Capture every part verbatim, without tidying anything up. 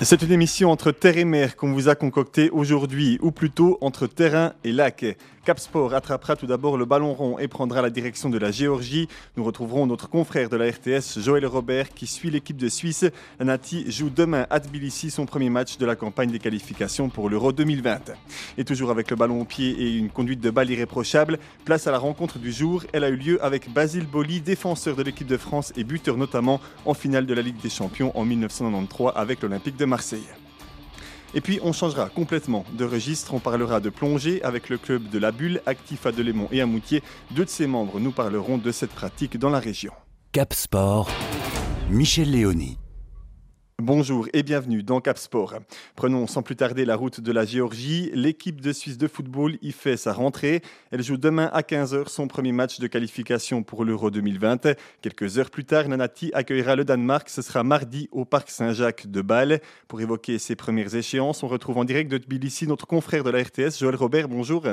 C'est une émission entre terre et mer qu'on vous a concoctée aujourd'hui, ou plutôt entre terrain et lac. Capsport attrapera tout d'abord le ballon rond et prendra la direction de la Géorgie. Nous retrouverons notre confrère de la R T S, Joël Robert, qui suit l'équipe de Suisse. La Nati joue demain à Tbilissi son premier match de la campagne des qualifications pour l'Euro deux mille vingt. Et toujours avec le ballon au pied et une conduite de balle irréprochable, place à la rencontre du jour. Elle a eu lieu avec Basile Boli, défenseur de l'équipe de France et buteur notamment en finale de la Ligue des Champions en dix-neuf cent quatre-vingt-treize avec l'Olympique de Marseille. Et puis on changera complètement de registre, on parlera de plongée avec le club de la Bulle, actif à Delémont et à Moutier. Deux de ses membres nous parleront de cette pratique dans la région. Cap Sport, Michel Léoni. Bonjour et bienvenue dans Cap Sport. Prenons sans plus tarder la route de la Géorgie. L'équipe de Suisse de football y fait sa rentrée. Elle joue demain à quinze heures son premier match de qualification pour l'Euro deux mille vingt. Quelques heures plus tard, Nanati accueillera le Danemark. Ce sera mardi au Parc Saint-Jacques de Bâle. Pour évoquer ses premières échéances, on retrouve en direct de Tbilissi notre confrère de la R T S, Joël Robert. Bonjour.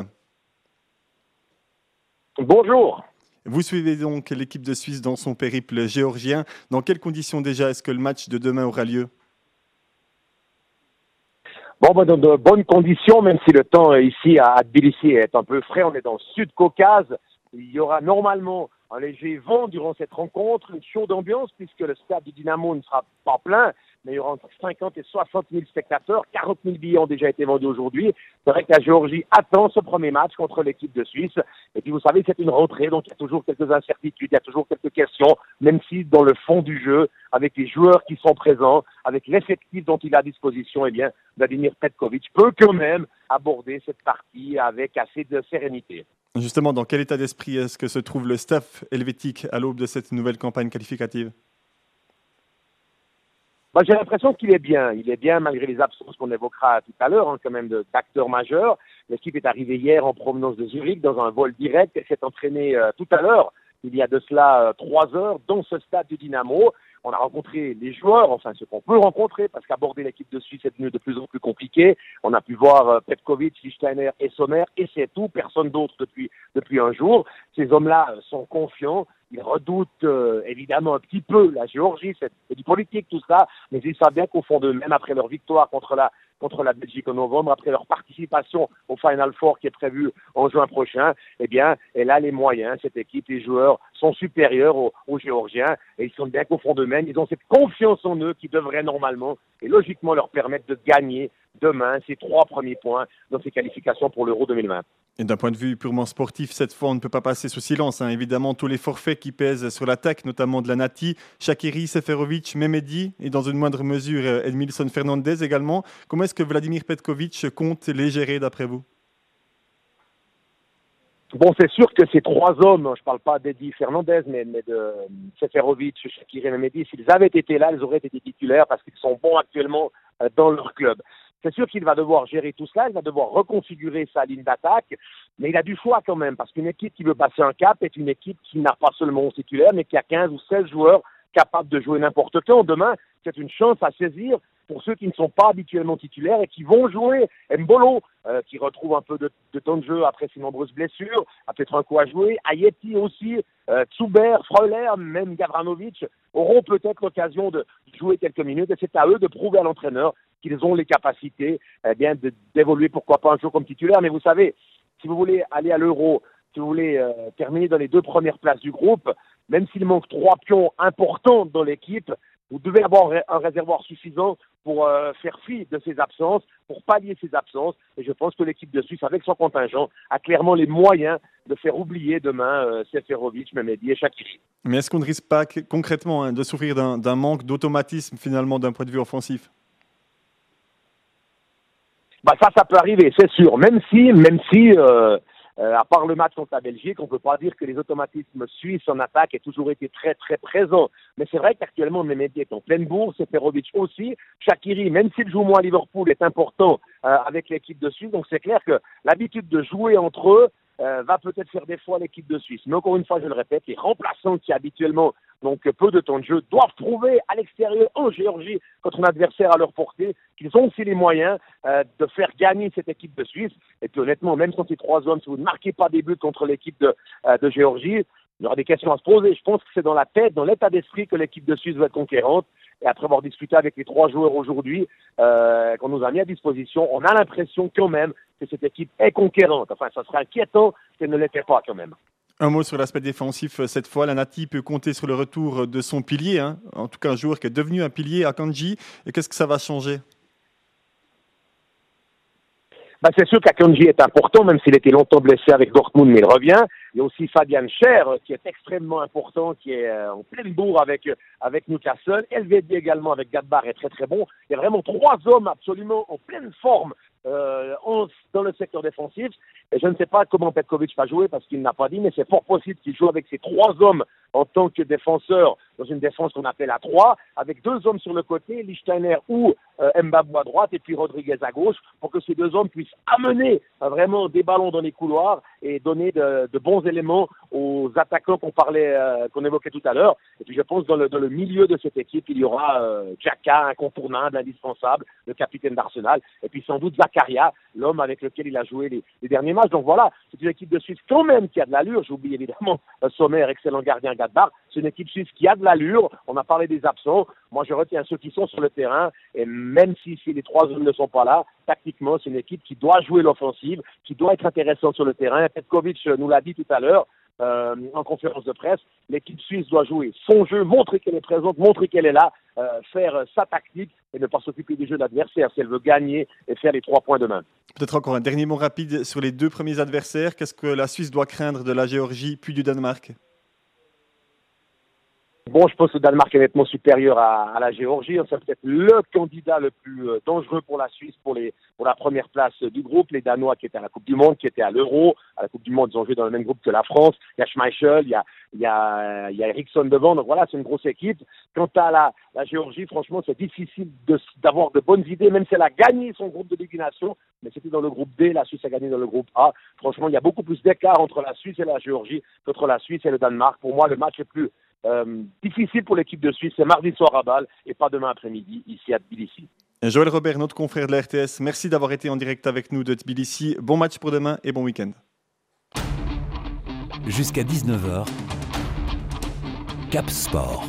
Bonjour. Vous suivez donc l'équipe de Suisse dans son périple géorgien. Dans quelles conditions déjà est-ce que le match de demain aura lieu ? Bon, ben, dans de bonnes conditions, même si le temps ici à Tbilissi est un peu frais, on est dans le Sud-Caucase. Il y aura normalement un léger vent durant cette rencontre, une chaude ambiance puisque le stade du Dynamo ne sera pas plein. Mais il y aura entre cinquante et soixante mille spectateurs. quarante mille billets ont déjà été vendus aujourd'hui. C'est vrai que la Géorgie attend ce premier match contre l'équipe de Suisse. Et puis vous savez, c'est une rentrée, donc il y a toujours quelques incertitudes, il y a toujours quelques questions, même si dans le fond du jeu, avec les joueurs qui sont présents, avec l'effectif dont il a à disposition, eh bien, Vladimir Petkovic peut quand même aborder cette partie avec assez de sérénité. Justement, dans quel état d'esprit est-ce que se trouve le staff helvétique à l'aube de cette nouvelle campagne qualificative ? Bah, j'ai l'impression qu'il est bien. Il est bien malgré les absences qu'on évoquera tout à l'heure, hein, quand même, de, d'acteurs majeurs. L'équipe est arrivée hier en provenance de Zurich dans un vol direct et s'est entraînée euh, tout à l'heure, il y a de cela euh, trois heures, dans ce stade du Dynamo. On a rencontré les joueurs, enfin ce qu'on peut rencontrer, parce qu'aborder l'équipe de Suisse est devenu de plus en plus compliqué. On a pu voir euh, Petkovic, Lichtsteiner et Sommer, et c'est tout, personne d'autre depuis depuis un jour. Ces hommes-là euh, sont confiants. Ils redoutent euh, évidemment un petit peu la Géorgie, c'est, c'est du politique tout ça, mais ils savent bien qu'au fond d'eux, même après leur victoire contre la contre la Belgique en novembre, après leur participation au Final Four qui est prévu en juin prochain, eh bien, elle a les moyens, cette équipe, les joueurs sont supérieurs aux, aux Géorgiens et ils sont bien qu'au fond d'eux-mêmes, ils ont cette confiance en eux qui devrait normalement et logiquement leur permettre de gagner demain ces trois premiers points dans ces qualifications pour l'Euro deux mille vingt. Et d'un point de vue purement sportif, cette fois, on ne peut pas passer sous silence. Hein. Évidemment, tous les forfaits qui pèsent sur l'attaque, notamment de la Nati, Shaqiri, Seferovic, Mehmedi, et dans une moindre mesure, Edmilson Fernandez également. Comment est-ce que Vladimir Petkovic compte les gérer, d'après vous ? Bon, c'est sûr que ces trois hommes, je ne parle pas d'Eddie Fernandez, mais, mais de Seferovic, Shaqiri et Mehmedi, s'ils avaient été là, ils auraient été titulaires parce qu'ils sont bons actuellement dans leur club. C'est sûr qu'il va devoir gérer tout cela, il va devoir reconfigurer sa ligne d'attaque, mais il a du choix quand même, parce qu'une équipe qui veut passer un cap est une équipe qui n'a pas seulement un titulaire, mais qui a quinze ou seize joueurs capables de jouer n'importe quand. Demain, c'est une chance à saisir pour ceux qui ne sont pas habituellement titulaires et qui vont jouer. Mbolo, euh, qui retrouve un peu de, de temps de jeu après ses nombreuses blessures, a peut-être un coup à jouer. Ayeti aussi, euh, Zuber, Freuler, même Gavranovic auront peut-être l'occasion de jouer quelques minutes et c'est à eux de prouver à l'entraîneur qu'ils ont les capacités eh bien, de, d'évoluer, pourquoi pas un jour comme titulaire. Mais vous savez, si vous voulez aller à l'Euro, si vous voulez euh, terminer dans les deux premières places du groupe, même s'il manque trois pions importants dans l'équipe, vous devez avoir un réservoir suffisant pour euh, faire fi de ces absences, pour pallier ces absences. Et je pense que l'équipe de Suisse, avec son contingent, a clairement les moyens de faire oublier demain euh, Seferovic, Mehmedi et Shaqiri. Mais est-ce qu'on ne risque pas concrètement hein, de souffrir d'un, d'un manque d'automatisme finalement d'un point de vue offensif ? Bah ça, ça peut arriver, c'est sûr. Même si, même si, euh, euh, à part le match contre la Belgique, on peut pas dire que les automatismes suisses en attaque aient toujours été très très présents. Mais c'est vrai qu'actuellement, Mehmedi est en pleine bourse, Seferovic aussi. Shaqiri, même s'il joue moins à Liverpool, est important euh, avec l'équipe de Suisse. Donc c'est clair que l'habitude de jouer entre eux euh, va peut-être faire défaut à l'équipe de Suisse. Mais encore une fois, je le répète, les remplaçants qui habituellement donc peu de temps de jeu, doivent prouver à l'extérieur, en Géorgie, contre un adversaire à leur portée, qu'ils ont aussi les moyens euh, de faire gagner cette équipe de Suisse. Et puis honnêtement, même sans ces trois hommes, si vous ne marquez pas des buts contre l'équipe de, euh, de Géorgie, Il y aura des questions à se poser. Je pense que c'est dans la tête, dans l'état d'esprit que l'équipe de Suisse va être conquérante. Et après avoir discuté avec les trois joueurs aujourd'hui euh, qu'on nous a mis à disposition, on a l'impression quand même que cette équipe est conquérante. Enfin, ça serait inquiétant qu'elle ne l'était pas quand même. Un mot sur l'aspect défensif. Cette fois, la Nati peut compter sur le retour de son pilier. Hein. En tout cas, un joueur qui est devenu un pilier à Akanji. Et qu'est-ce que ça va changer? Ben, c'est sûr qu'Akanji est important, même s'il était longtemps blessé avec Dortmund, mais il revient. Il y a aussi Fabian Schär, qui est extrêmement important, qui est en pleine bourre avec, avec Newcastle. Elvedi également avec Gadbar est très très bon. Il y a vraiment trois hommes absolument en pleine forme euh, en, dans le secteur défensif. Et je ne sais pas comment Petkovic va jouer parce qu'il n'a pas dit, mais c'est fort possible qu'il joue avec ces trois hommes en tant que défenseur dans une défense qu'on appelle à trois, avec deux hommes sur le côté, Lichtsteiner ou euh, Mbabou à droite et puis Rodriguez à gauche, pour que ces deux hommes puissent amener euh, vraiment des ballons dans les couloirs et donner de, de bons éléments aux attaquants qu'on parlait, euh, qu'on évoquait tout à l'heure. Et puis je pense dans le, dans le milieu de cette équipe, il y aura euh, Xhaka, incontournable, indispensable, le capitaine d'Arsenal, et puis sans doute Zakaria, l'homme avec lequel il a joué les, les derniers matchs. Donc voilà, c'est une équipe de Suisse quand même qui a de l'allure. J'oublie évidemment euh, Sommer, excellent gardien Gadbar. C'est une équipe suisse qui a de l'allure. On a parlé des absents. Moi, je retiens ceux qui sont sur le terrain. Et même si, si les trois hommes ne sont pas là, tactiquement, c'est une équipe qui doit jouer l'offensive, qui doit être intéressante sur le terrain. Petkovic nous l'a dit tout à l'heure euh, en conférence de presse. L'équipe suisse doit jouer son jeu, montrer qu'elle est présente, montrer qu'elle est là, euh, faire euh, sa tactique et ne pas s'occuper du jeu de l'adversaire si elle veut gagner et faire les trois points demain. Peut-être encore un dernier mot rapide sur les deux premiers adversaires. Qu'est-ce que la Suisse doit craindre de la Géorgie puis du Danemark? Bon, je pense que le Danemark est nettement supérieur à, à la Géorgie. C'est peut-être le candidat le plus euh, dangereux pour la Suisse pour, les, pour la première place euh, du groupe. Les Danois qui étaient à la Coupe du Monde, qui étaient à l'Euro. À la Coupe du Monde, ils ont joué dans le même groupe que la France. Il y a Schmeichel, il y a, il y a, il y a Eriksson devant. Donc voilà, c'est une grosse équipe. Quant à la, la Géorgie, franchement, c'est difficile de, d'avoir de bonnes idées, même si elle a gagné son groupe de Ligue des Nations. Mais c'était dans le groupe D, la Suisse a gagné dans le groupe A. Franchement, il y a beaucoup plus d'écart entre la Suisse et la Géorgie qu'entre la Suisse et le Danemark. Pour moi, le match est plus Euh, difficile pour l'équipe de Suisse, c'est mardi soir à Bâle et pas demain après-midi ici à Tbilissi. Joël Robert, notre confrère de la R T S, merci d'avoir été en direct avec nous de Tbilissi. Bon match pour demain et bon week-end. Jusqu'à dix-neuf heures, Cap Sport.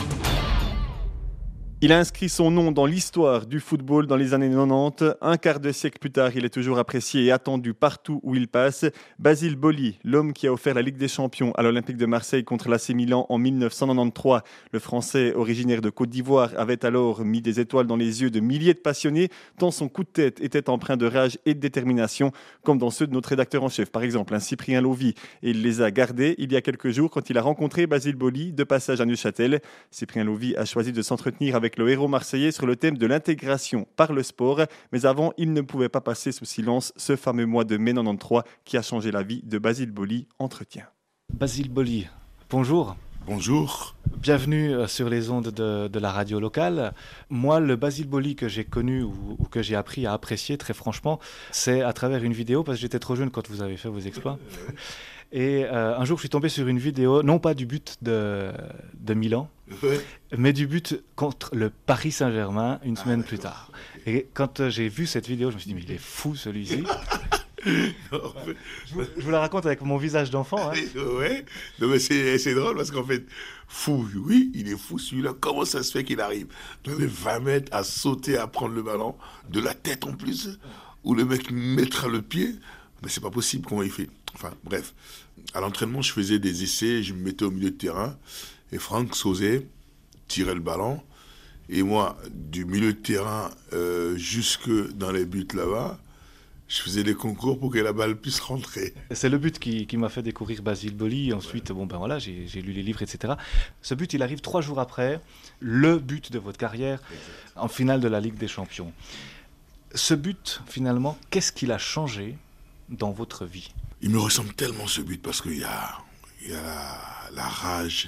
Il a inscrit son nom dans l'histoire du football dans les années quatre-vingt-dix. Un quart de siècle plus tard, il est toujours apprécié et attendu partout où il passe. Basile Boli, l'homme qui a offert la Ligue des Champions à l'Olympique de Marseille contre l'A C Milan en dix-neuf cent quatre-vingt-treize. Le Français originaire de Côte d'Ivoire avait alors mis des étoiles dans les yeux de milliers de passionnés, tant son coup de tête était empreint de rage et de détermination, comme dans ceux de notre rédacteur en chef, par exemple, un Cyprien Lovi. Et il les a gardés il y a quelques jours quand il a rencontré Basile Boli de passage à Neuchâtel. Cyprien Lovi a choisi de s'entretenir avec le héros marseillais sur le thème de l'intégration par le sport. Mais avant, il ne pouvait pas passer sous silence ce fameux mois de mai quatre-vingt-treize qui a changé la vie de Basile Boli. Entretien. Basile Boli, bonjour. Bonjour. Bienvenue sur les ondes de, de la radio locale. Moi, le Basile Boli que j'ai connu ou, ou que j'ai appris à apprécier, très franchement, c'est à travers une vidéo, parce que j'étais trop jeune quand vous avez fait vos exploits. Et euh, un jour, je suis tombé sur une vidéo, non pas du but de, de Milan, ouais. mais du but contre le Paris Saint-Germain une semaine ah, plus tard. Et quand euh, j'ai vu cette vidéo, je me suis dit, mais il est fou celui-ci. Non, fait... je, vous, je vous la raconte avec mon visage d'enfant. Hein. Ouais, non, mais c'est, c'est drôle parce qu'en fait, fou, oui, il est fou celui-là. Comment ça se fait qu'il arrive dans les vingt mètres à sauter, à prendre le ballon, de la tête en plus, où le mec mettra le pied? Mais c'est pas possible, comment il fait? Enfin, bref. À l'entraînement, je faisais des essais, je me mettais au milieu de terrain, et Franck Sauzet tirait le ballon, et moi, du milieu de terrain euh, jusque dans les buts là-bas, je faisais des concours pour que la balle puisse rentrer. C'est le but qui, qui m'a fait découvrir Basile Boli. Ensuite, ouais. bon ben voilà, j'ai, j'ai lu les livres, et cetera. Ce but, il arrive trois jours après, le but de votre carrière, exact. En finale de la Ligue des Champions. Ce but, finalement, qu'est-ce qu'il a changé dans votre vie? Il me ressemble tellement ce but parce qu'il y a, il y a la, la rage,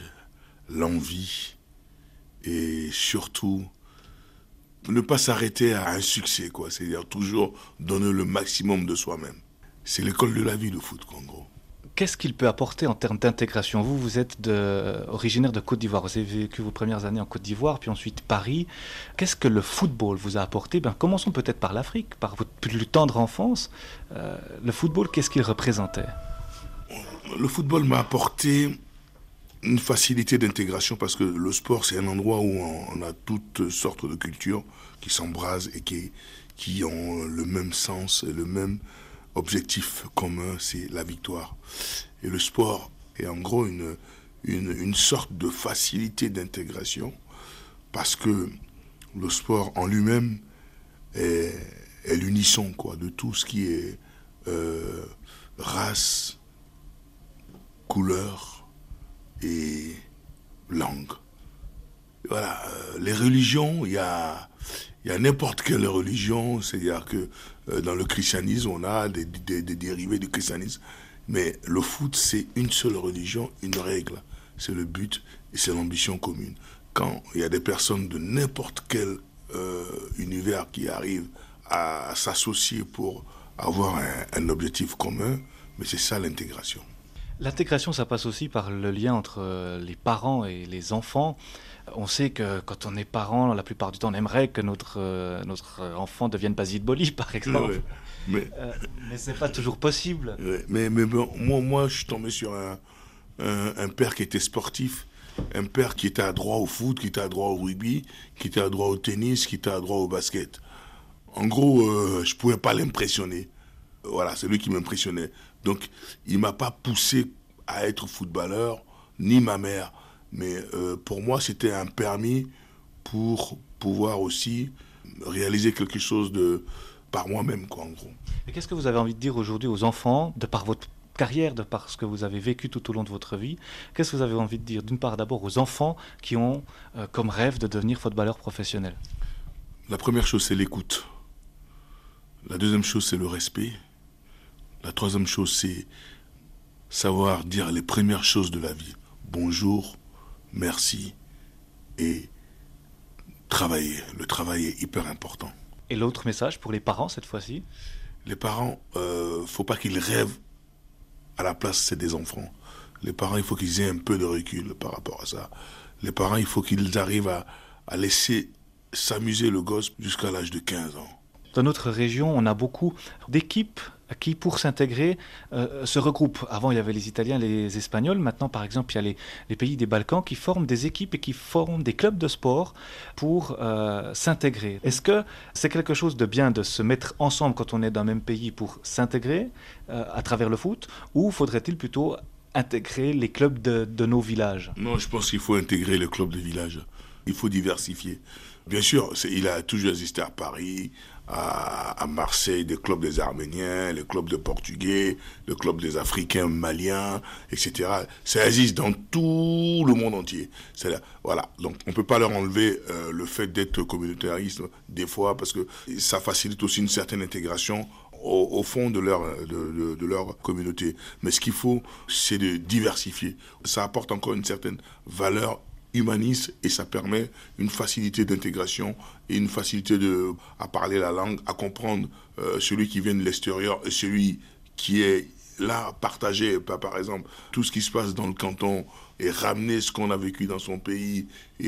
l'envie et surtout ne pas s'arrêter à un succès, quoi. C'est-à-dire toujours donner le maximum de soi-même. C'est l'école de la vie, le foot, en gros. Qu'est-ce qu'il peut apporter en termes d'intégration? Vous, vous êtes de, originaire de Côte d'Ivoire. Vous avez vécu vos premières années en Côte d'Ivoire, puis ensuite Paris. Qu'est-ce que le football vous a apporté? Ben, commençons peut-être par l'Afrique, par votre plus tendre enfance. Euh, le football, qu'est-ce qu'il représentait? Le football m'a apporté une facilité d'intégration parce que le sport, c'est un endroit où on a toutes sortes de cultures qui s'embrasent et qui, qui ont le même sens et le même objectif commun, c'est la victoire. Et le sport est en gros une, une, une sorte de facilité d'intégration parce que le sport en lui-même est, est l'unisson quoi, de tout ce qui est euh, race, couleur et langue. Voilà, euh, les religions, il y a, y a n'importe quelle religion, c'est-à-dire que euh, dans le christianisme, on a des, des, des dérivés du christianisme, mais le foot, c'est une seule religion, une règle, c'est le but et c'est l'ambition commune. Quand il y a des personnes de n'importe quel euh, univers qui arrivent à, à s'associer pour avoir un, un objectif commun, mais c'est ça l'intégration. L'intégration, ça passe aussi par le lien entre les parents et les enfants. On sait que quand on est parent, la plupart du temps, on aimerait que notre, euh, notre enfant devienne Basile Boli, par exemple. Ouais, mais euh, mais ce n'est pas toujours possible. Ouais, mais mais bon, moi, moi, je suis tombé sur un, un, un père qui était sportif, un père qui était à droit au foot, qui était à droit au rugby, qui était à droit au tennis, qui était à droit au basket. En gros, euh, je ne pouvais pas l'impressionner. Voilà, c'est lui qui m'impressionnait. Donc, il ne m'a pas poussé à être footballeur, ni ma mère. Mais euh, pour moi, c'était un permis pour pouvoir aussi réaliser quelque chose de, par moi-même, quoi, en gros. Et qu'est-ce que vous avez envie de dire aujourd'hui aux enfants, de par votre carrière, de par ce que vous avez vécu tout au long de votre vie? Qu'est-ce que vous avez envie de dire, d'une part, d'abord aux enfants qui ont euh, comme rêve de devenir footballeur professionnel? La première chose, c'est l'écoute. La deuxième chose, c'est le respect. La troisième chose, c'est savoir dire les premières choses de la vie. Bonjour, merci et travailler. Le travail est hyper important. Et l'autre message pour les parents cette fois-ci? Les parents, il euh, ne faut pas qu'ils rêvent à la place c'est des enfants. Les parents, il faut qu'ils aient un peu de recul par rapport à ça. Les parents, il faut qu'ils arrivent à, à laisser s'amuser le gosse jusqu'à l'âge de quinze ans. Dans notre région, on a beaucoup d'équipes qui, pour s'intégrer, euh, se regroupent. Avant, il y avait les Italiens, les Espagnols. Maintenant, par exemple, il y a les, les pays des Balkans qui forment des équipes et qui forment des clubs de sport pour euh, s'intégrer. Est-ce que c'est quelque chose de bien de se mettre ensemble quand on est dans le même pays pour s'intégrer euh, à travers le foot, ou faudrait-il plutôt intégrer les clubs de, de nos villages? Non, je pense qu'il faut intégrer les clubs de village. Il faut diversifier. Bien sûr, c'est, il a toujours existé à Paris, à, à Marseille, des clubs des Arméniens, les clubs de Portugais, le club des Africains, Maliens, et cetera. Ça existe dans tout le monde entier. C'est là, voilà. Donc, on ne peut pas leur enlever euh, le fait d'être communautariste des fois, parce que ça facilite aussi une certaine intégration au, au fond de leur, de, de, de leur communauté. Mais ce qu'il faut, c'est de diversifier. Ça apporte encore une certaine valeur humaniste et ça permet une facilité d'intégration et une facilité de, à parler la langue, à comprendre euh, celui qui vient de l'extérieur et celui qui est là, partagé, par, par exemple, tout ce qui se passe dans le canton et ramener ce qu'on a vécu dans son pays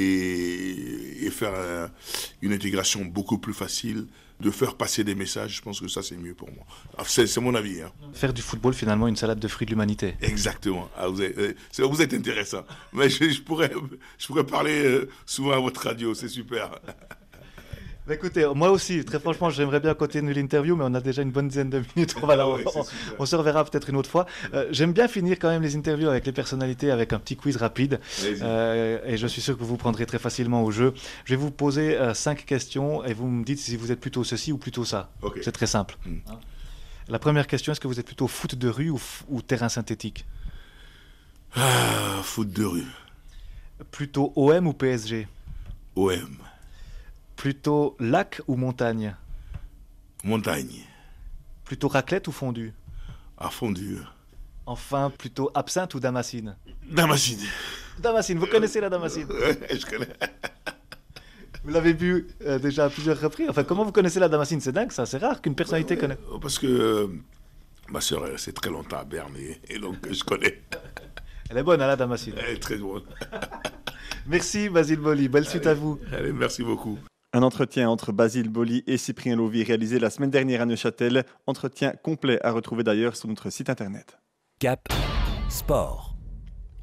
et, et faire euh, une intégration beaucoup plus facile, de faire passer des messages, je pense que ça c'est mieux pour moi. C'est, c'est mon avis. Hein. Faire du football finalement une salade de fruits de l'humanité. Exactement. Ah, vous, êtes, euh, vous êtes intéressant. Mais je, je, pourrais, je pourrais parler euh, souvent à votre radio, c'est super. Bah écoutez, moi aussi, très franchement, j'aimerais bien continuer l'interview, mais on a déjà une bonne dizaine de minutes. On, va la, ouais, on, on se reverra peut-être une autre fois. Euh, j'aime bien finir quand même les interviews avec les personnalités, avec un petit quiz rapide. Euh, et je suis sûr que vous vous prendrez très facilement au jeu. Je vais vous poser euh, cinq questions et vous me dites si vous êtes plutôt ceci ou plutôt ça. Okay. C'est très simple. Mm. Hein? La première question, est-ce que vous êtes plutôt foot de rue ou, f- ou terrain synthétique? Ah, foot de rue. Plutôt O M ou P S G? O M. Plutôt lac ou montagne? Montagne. Plutôt raclette ou fondue? À fondue. Enfin, plutôt absinthe ou damascine? Damascine. Damascine, vous connaissez la damascine? Ouais, je connais. Vous l'avez bu euh, déjà à plusieurs reprises. Enfin, comment vous connaissez la damascine? C'est dingue, ça. C'est rare qu'une personnalité ouais, connaisse. Parce que euh, ma soeur, elle c'est très longtemps à Berne et, et donc je connais. Elle est bonne, hein, la damascine. Elle est très bonne. Merci, Basile Boli. Belle suite allez, à vous. Allez, merci beaucoup. Un entretien entre Basile Boli et Cyprien Lovi réalisé la semaine dernière à Neuchâtel. Entretien complet à retrouver d'ailleurs sur notre site internet. Cap Sport.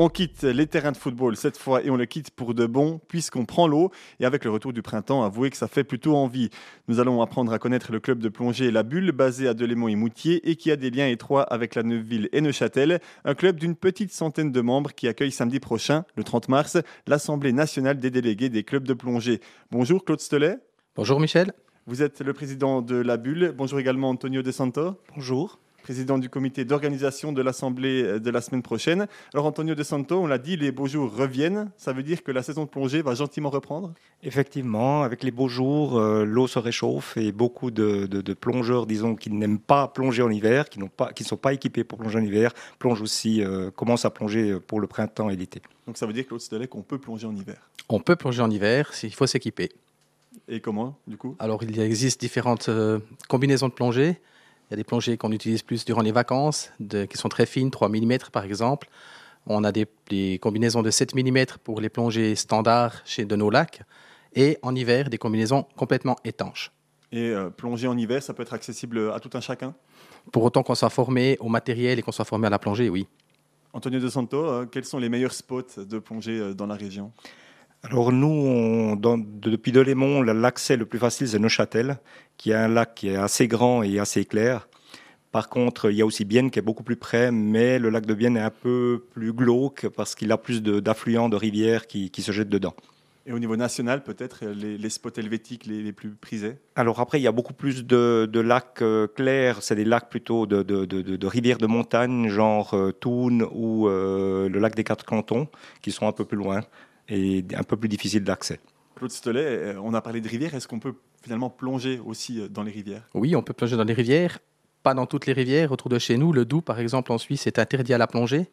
On quitte les terrains de football cette fois et on le quitte pour de bon puisqu'on prend l'eau. Et avec le retour du printemps, avouez que ça fait plutôt envie. Nous allons apprendre à connaître le club de plongée La Bulle, basé à Delémont et Moutier et qui a des liens étroits avec la Neuville et Neuchâtel. Un club d'une petite centaine de membres qui accueille samedi prochain, le trente mars, l'Assemblée nationale des délégués des clubs de plongée. Bonjour Claude Stelet. Bonjour Michel. Vous êtes le président de La Bulle. Bonjour également Antonio De Santo. Bonjour. Président du comité d'organisation de l'Assemblée de la semaine prochaine. Alors Antonio De Santo, on l'a dit, les beaux jours reviennent. Ça veut dire que la saison de plongée va gentiment reprendre ? Effectivement, avec les beaux jours, euh, l'eau se réchauffe et beaucoup de, de, de plongeurs, disons, qui n'aiment pas plonger en hiver, qui ne sont pas équipés pour plonger en hiver, plongent aussi, euh, commencent à plonger pour le printemps et l'été. Donc ça veut dire, Claude Stelet, qu'on peut plonger en hiver ? On peut plonger en hiver, il faut s'équiper. Et comment, du coup ? Alors, il existe différentes euh, combinaisons de plongée. Il y a des plongées qu'on utilise plus durant les vacances, de, qui sont très fines, trois millimètres par exemple. On a des, des combinaisons de sept millimètres pour les plongées standards chez de nos lacs. Et en hiver, des combinaisons complètement étanches. Et euh, plonger en hiver, ça peut être accessible à tout un chacun ? Pour autant qu'on soit formé au matériel et qu'on soit formé à la plongée, oui. Antonio De Santo, euh, quels sont les meilleurs spots de plongée euh, dans la région ? Alors nous, on, dans, depuis Delémont, l'accès le plus facile, c'est Neuchâtel, qui est un lac qui est assez grand et assez clair. Par contre, il y a aussi Bienne qui est beaucoup plus près, mais le lac de Bienne est un peu plus glauque parce qu'il a plus de, d'affluents, de rivières qui, qui se jettent dedans. Et au niveau national, peut-être, les, les spots helvétiques les, les plus prisés ? Alors après, il y a beaucoup plus de, de lacs euh, clairs, c'est des lacs plutôt de, de, de, de, de rivières de montagne, genre euh, Thun ou euh, le lac des Quatre Cantons, qui sont un peu plus loin et un peu plus difficile d'accès. Claude Stelet, on a parlé de rivières, est-ce qu'on peut finalement plonger aussi dans les rivières ? Oui, on peut plonger dans les rivières, pas dans toutes les rivières. Autour de chez nous, le Doubs par exemple en Suisse est interdit à la plongée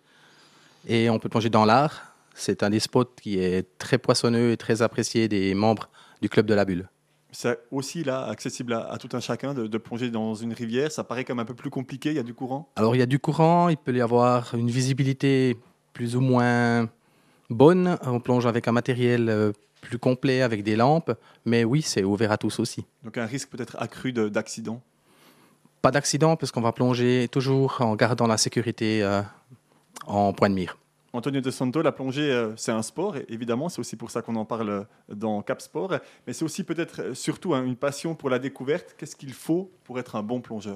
et on peut plonger dans l'Ar. C'est un des spots qui est très poissonneux et très apprécié des membres du club de La Bulle. C'est aussi là accessible à, à tout un chacun de, de plonger dans une rivière, ça paraît quand même un peu plus compliqué, il y a du courant ? Alors il y a du courant, il peut y avoir une visibilité plus ou moins bonne, on plonge avec un matériel plus complet, avec des lampes, mais oui, c'est ouvert à tous aussi. Donc un risque peut-être accru de, d'accident ? Pas d'accident, parce qu'on va plonger toujours en gardant la sécurité euh, en point de mire. Antonio De Santo, la plongée, euh, c'est un sport, évidemment, c'est aussi pour ça qu'on en parle dans Cap Sport, mais c'est aussi peut-être surtout hein, une passion pour la découverte. Qu'est-ce qu'il faut pour être un bon plongeur ?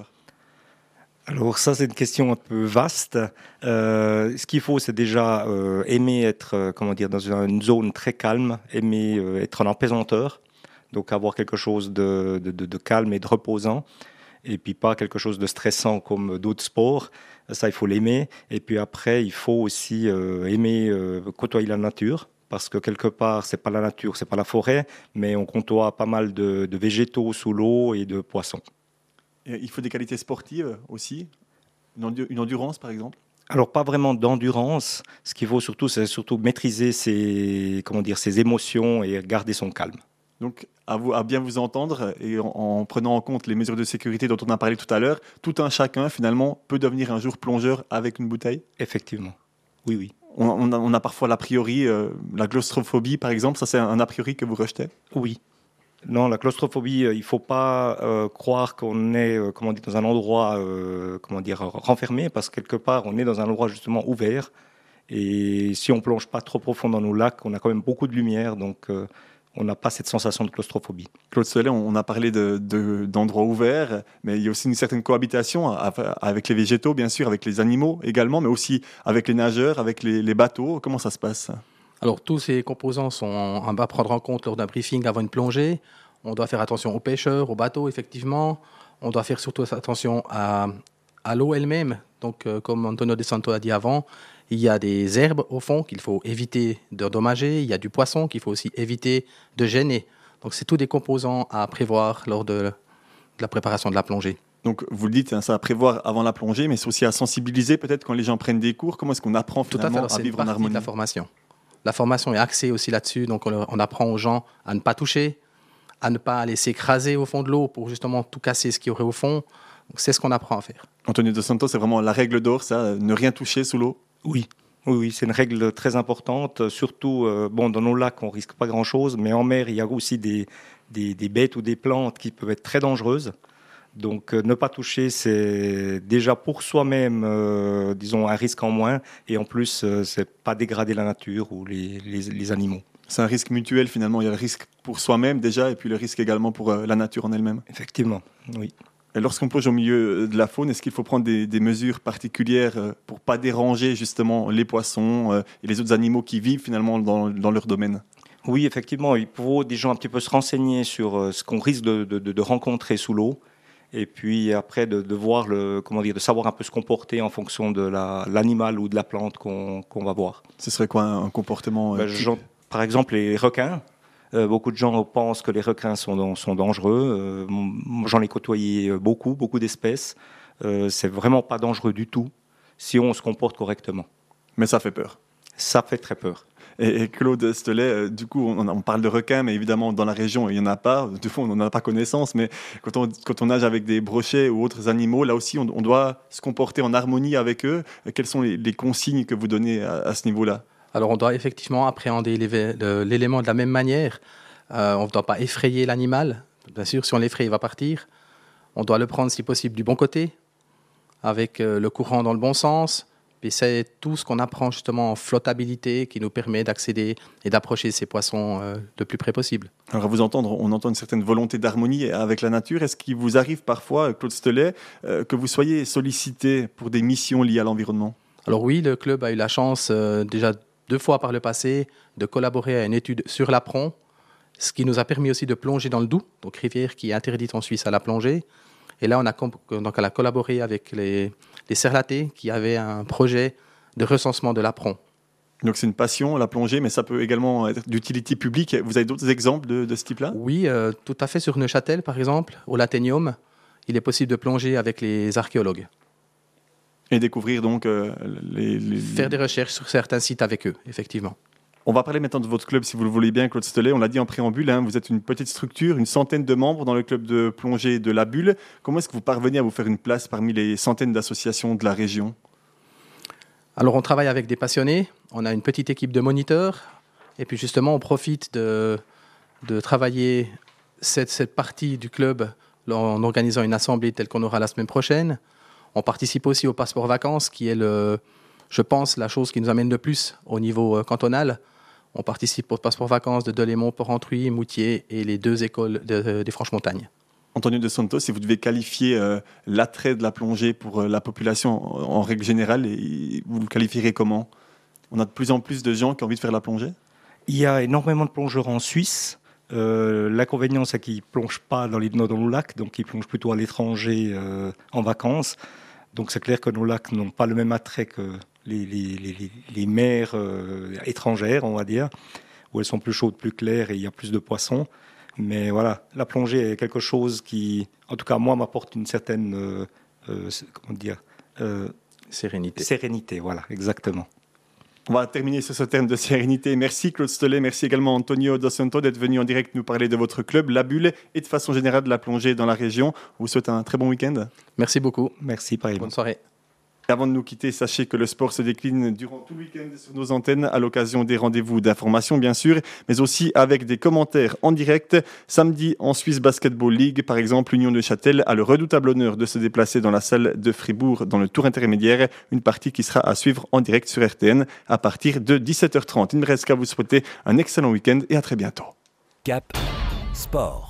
Alors ça, c'est une question un peu vaste. Euh, ce qu'il faut, c'est déjà euh, aimer être, euh, comment dire, dans une zone très calme, aimer euh, être en apesanteur, donc avoir quelque chose de, de, de, de calme et de reposant, et puis pas quelque chose de stressant comme d'autres sports. Ça, il faut l'aimer. Et puis après, il faut aussi euh, aimer euh, côtoyer la nature, parce que quelque part, c'est pas la nature, c'est pas la forêt, mais on côtoie pas mal de, de végétaux sous l'eau et de poissons. Il faut des qualités sportives aussi, une endurance par exemple ? Alors pas vraiment d'endurance, ce qu'il faut surtout, c'est surtout maîtriser ses, comment dire, ses émotions et garder son calme. Donc à, vous, à bien vous entendre et en, en prenant en compte les mesures de sécurité dont on a parlé tout à l'heure, tout un chacun finalement peut devenir un jour plongeur avec une bouteille ? Effectivement, oui, oui. On, on, a, on a parfois l'a priori, euh, la claustrophobie par exemple, ça c'est un a priori que vous rejetez ? Oui. Non, la claustrophobie, il ne faut pas euh, croire qu'on est euh, comment dire, dans un endroit euh, comment dire, renfermé, parce que quelque part, on est dans un endroit justement ouvert. Et si on ne plonge pas trop profond dans nos lacs, on a quand même beaucoup de lumière, donc euh, on n'a pas cette sensation de claustrophobie. Claude Stelet, on a parlé de, de, d'endroits ouverts, mais il y a aussi une certaine cohabitation avec les végétaux, bien sûr, avec les animaux également, mais aussi avec les nageurs, avec les, les bateaux. Comment ça se passe ? Alors, tous ces composants sont à prendre en compte lors d'un briefing avant une plongée. On doit faire attention aux pêcheurs, aux bateaux, effectivement. On doit faire surtout attention à, à l'eau elle-même. Donc, euh, comme Antonio De Santo a dit avant, il y a des herbes au fond qu'il faut éviter d'endommager. Il y a du poisson qu'il faut aussi éviter de gêner. Donc, c'est tous des composants à prévoir lors de, de la préparation de la plongée. Donc, vous le dites, hein, ça à prévoir avant la plongée, mais c'est aussi à sensibiliser peut-être quand les gens prennent des cours. Comment est-ce qu'on apprend finalement Tout à, fait, à vivre en harmonie ? C'est la formation. La formation est axée aussi là-dessus. Donc, on, on apprend aux gens à ne pas toucher, à ne pas aller s'écraser au fond de l'eau pour justement tout casser ce qu'il y aurait au fond. Donc, c'est ce qu'on apprend à faire. Antonio De Santo, c'est vraiment la règle d'or, ça, ne rien toucher sous l'eau ? Oui. Oui, oui, c'est une règle très importante. Surtout, euh, bon, dans nos lacs, on risque pas grand-chose, mais en mer, il y a aussi des, des, des bêtes ou des plantes qui peuvent être très dangereuses. Donc euh, ne pas toucher, c'est déjà pour soi-même, euh, disons, un risque en moins. Et en plus, euh, c'est pas dégrader la nature ou les, les, les animaux. C'est un risque mutuel finalement. Il y a le risque pour soi-même déjà et puis le risque également pour euh, la nature en elle-même. Effectivement, oui. Et lorsqu'on plonge au milieu de la faune, est-ce qu'il faut prendre des, des mesures particulières euh, pour pas déranger justement les poissons euh, et les autres animaux qui vivent finalement dans, dans leur domaine ? Oui, effectivement, il faut déjà un petit peu se renseigner sur euh, ce qu'on risque de, de, de rencontrer sous l'eau. Et puis après, de, de voir le, comment dire, de savoir un peu se comporter en fonction de la, l'animal ou de la plante qu'on, qu'on va voir. Ce serait quoi un, un comportement euh, ben, genre, Par exemple, les requins. Euh, beaucoup de gens pensent que les requins sont, sont dangereux. Euh, j'en ai côtoyé beaucoup, beaucoup d'espèces. Euh, c'est vraiment pas dangereux du tout si on se comporte correctement. Mais ça fait peur. Ça fait très peur. Et, et Claude Stelet, euh, du coup, on, on parle de requins, mais évidemment, dans la région, il n'y en a pas. Du coup, on n'en a pas connaissance. Mais quand on, quand on nage avec des brochets ou autres animaux, là aussi, on, on doit se comporter en harmonie avec eux. Quelles sont les, les consignes que vous donnez à, à ce niveau-là ? Alors, on doit effectivement appréhender l'élément de la même manière. Euh, on ne doit pas effrayer l'animal. Bien sûr, si on l'effraie, il va partir. On doit le prendre, si possible, du bon côté, avec euh, le courant dans le bon sens. Et c'est tout ce qu'on apprend justement en flottabilité qui nous permet d'accéder et d'approcher ces poissons euh, le plus près possible. Alors à vous entendre, on entend une certaine volonté d'harmonie avec la nature. Est-ce qu'il vous arrive parfois, Claude Stelet, euh, que vous soyez sollicité pour des missions liées à l'environnement ? Alors oui, le club a eu la chance euh, déjà deux fois par le passé de collaborer à une étude sur l'apron, ce qui nous a permis aussi de plonger dans le Doubs, donc rivière qui est interdite en Suisse à la plongée. Et là, on a, comp- donc, on a collaboré avec les, les Serlatés qui avaient un projet de recensement de l'apron. Donc c'est une passion, la plongée, mais ça peut également être d'utilité publique. Vous avez d'autres exemples de, de ce type-là ? Oui, euh, tout à fait. Sur Neuchâtel, par exemple, au Laténium, il est possible de plonger avec les archéologues. Et découvrir donc euh, les, les... Faire des recherches sur certains sites avec eux, effectivement. On va parler maintenant de votre club, si vous le voulez bien, Claude Stelet. On l'a dit en préambule, hein, vous êtes une petite structure, une centaine de membres dans le club de plongée de la Bulle. Comment est-ce que vous parvenez à vous faire une place parmi les centaines d'associations de la région ? Alors, on travaille avec des passionnés. On a une petite équipe de moniteurs. Et puis, justement, on profite de, de travailler cette, cette partie du club en organisant une assemblée telle qu'on aura la semaine prochaine. On participe aussi au passeport vacances, qui est, le, je pense, la chose qui nous amène le plus au niveau cantonal. On participe au passeport vacances de Delémont, Porrentruy, Moutier et les deux écoles de, de, des Franches-Montagnes. Antonio de Santos, si vous devez qualifier euh, l'attrait de la plongée pour euh, la population en, en règle générale, et vous le qualifierez comment ? On a de plus en plus de gens qui ont envie de faire la plongée ? Il y a énormément de plongeurs en Suisse. Euh, l'inconvénient, c'est qu'ils ne plongent pas dans, les, dans nos lacs, donc ils plongent plutôt à l'étranger euh, en vacances. Donc c'est clair que nos lacs n'ont pas le même attrait que les, les, les, les mers euh, étrangères, on va dire, où elles sont plus chaudes, plus claires et il y a plus de poissons. Mais voilà, la plongée est quelque chose qui, en tout cas moi, m'apporte une certaine, euh, euh, comment dire, euh, sérénité. Sérénité, voilà, exactement. On va terminer sur ce terme de sérénité. Merci Claude Stelet, merci également Antonio Dos Santos d'être venu en direct nous parler de votre club, La Bulle, et de façon générale de la plongée dans la région. On vous souhaite un très bon week-end. Merci beaucoup. Merci, pareil. Bonne soirée. Et avant de nous quitter, sachez que le sport se décline durant tout le week-end sur nos antennes à l'occasion des rendez-vous d'information, bien sûr, mais aussi avec des commentaires en direct. Samedi, en Swiss Basketball League, par exemple, l'Union de Châtel a le redoutable honneur de se déplacer dans la salle de Fribourg dans le tour intermédiaire, une partie qui sera à suivre en direct sur R T N à partir de dix-sept heures trente. Il ne me reste qu'à vous souhaiter un excellent week-end et à très bientôt. Cap Sport.